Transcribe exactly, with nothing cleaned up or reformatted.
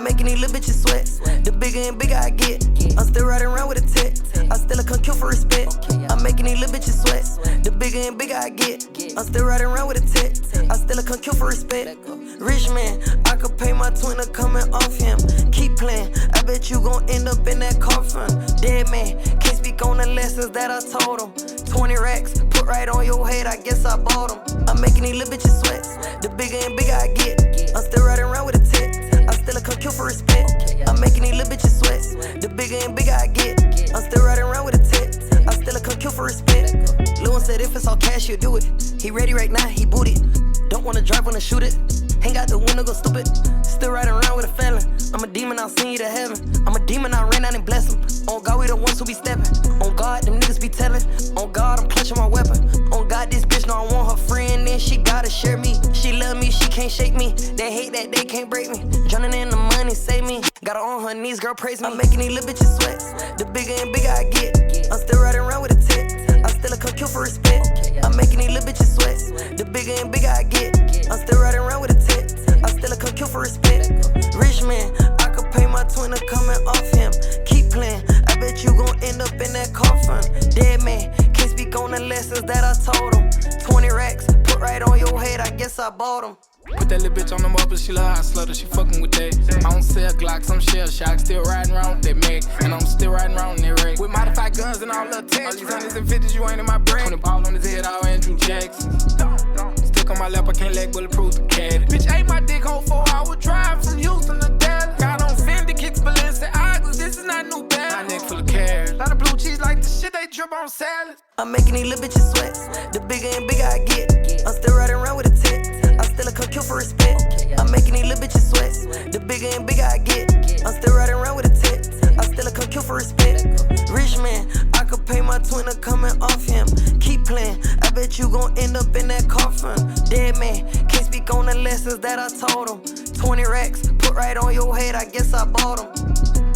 making these little bitches sweat. The bigger and bigger I get, I'm still riding around with a tech. I still a kill for respect. I'm making these little bitches sweat. The bigger and bigger I get, I'm still riding around with a tech. I still a kill for respect. Rich man, I could pay my twin to coming off him. Keep playing, I bet you gon' end up in that coffin. Dead man, can't speak on the lessons that I told him. twenty racks, put right on your head, I guess I bought them. I'm making these little bitches sweat. The bigger and bigger I get, I'm still riding around with a tech. I still a kill for respect. I'm making these little bitches sweat. The bigger and bigger I get, I'm still riding around with a tech. I still a kill for respect. Lil' said if it's all cash, you'll do it. He ready right now, he booted. Don't wanna drive, wanna shoot it. Hang out the window, go stupid. Still riding around with a felon. I'm a demon, I'll send you to heaven. I'm a demon, I ran out and bless him. On God, we the ones who be stepping. On God, them niggas be telling. On God, I'm clutching my weapon. On God, this bitch know I want her friend, and she gotta share me. She love me, she can't shake me. They hate that they can't break me. Drowning in the money, save me. Got her on her knees, girl, praise me. I'm making these little bitches sweat. The bigger and bigger I get, I'm still riding around with a tech. I still a kill for respect. I'm making these little bitches sweat. The bigger and bigger I get, I'm still riding around with a tech. I still a kill for respect. Rich man, I could pay my twin to coming off him. Keep playing, I bet you gon' end up in that coffin. Dead man, can't speak on the lessons that I told him. twenty racks, put right on your head, I guess I bought them. Put that little bitch on the mobile, she love how I slutter, she fucking with that. I don't sell Glocks, I'm shell shock, still riding around with that Mac. And I'm still riding around in that wreck. With modified guns and all the tech. All these hundreds and fifties, you ain't in my brain. twenty ball on his head, all Andrew Jackson. Stick on my lap, I can't let bulletproof the cat. Bitch ate my dick whole four hour drive from Houston to Dallas. Got on Fendi, kicks Balenciagas, this is not new balance. My neck full of cash. Lot of blue cheese like the shit they drip on salad. I'm making these little bitches sweat. The bigger and bigger I get, I'm still riding around with a tech. I still a kill for respect. I'm making these little bitches sweat. The bigger and bigger I get, I'm still riding around with a tech. I still a kill for respect. Rich man, I could pay my twin to coming off him. Keep playing, I bet you gon' end up in that coffin. Dead man, can't speak on the lessons that I told him. twenty racks, put right on your head, I guess I bought them.